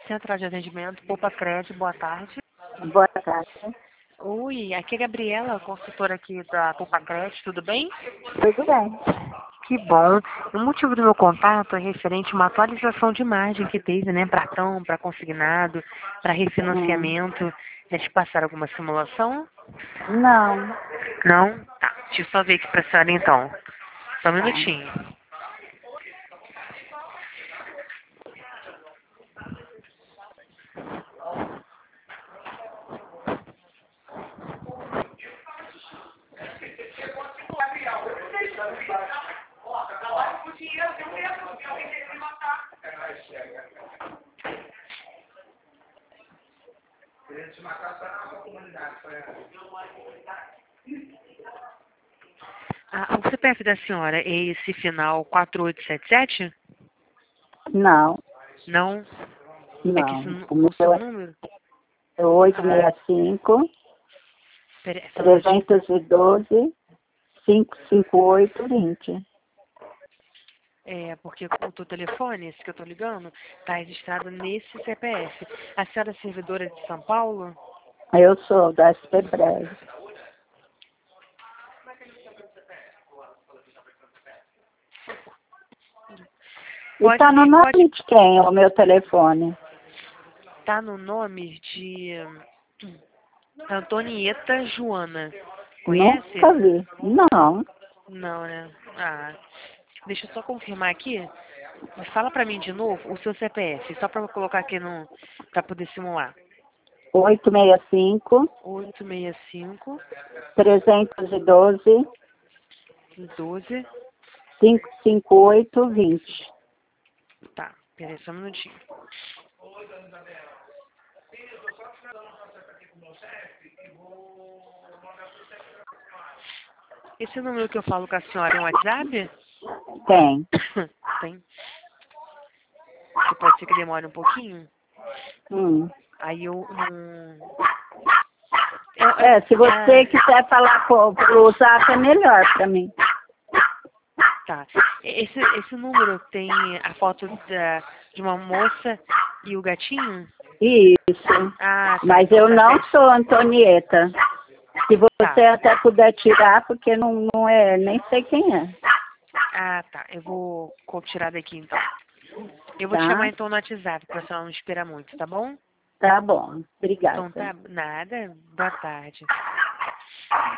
Central de Atendimento, Poupa Crédito, boa tarde. Boa tarde. Oi, aqui é a Gabriela, consultora aqui da Poupa Crédito, tudo bem? Tudo bem. Que bom. O motivo do meu contato é referente a uma atualização de margem que teve, né, para tão, para consignado, para refinanciamento. Já te passaram alguma simulação? Não. Não? Tá, deixa eu só ver aqui para a senhora então. Só um Tá. minutinho. O CPF da senhora é esse final 4877? Não. Não? É que Não. O o seu meu número? é 865 Pera, só um minutinho. 312 558 20. É, porque o teu telefone, esse que eu tô ligando, tá registrado nesse CPF. A senhora é servidora de São Paulo? Eu sou da SPBREV. E tá no nome de quem o meu telefone? Tá no nome de Antonieta Joana. Conhece? Nunca vi. Não. Não, né? Deixa eu só confirmar aqui. Mas fala pra mim de novo o seu CPF, só pra eu colocar aqui no, pra poder simular. 865 865 312 12. 558 20. Tá, peraí só um minutinho. Esse número que eu falo com a senhora é um WhatsApp? Tem. Tem. Que pode ser que demore um pouquinho. Aí eu Se você quiser falar pro zap é melhor pra mim. Tá. Esse número tem a foto de uma moça e o gatinho? Isso. Tá, Mas então eu tá não certo. sou Antonieta. Se você Tá. até puder tirar, porque não é, nem sei quem é. Tá. Eu vou tirar daqui então. Eu vou te Tá? chamar então no WhatsApp pra senhora não esperar muito, tá bom? Tá bom. Então Obrigada. tá. Nada. Boa tarde.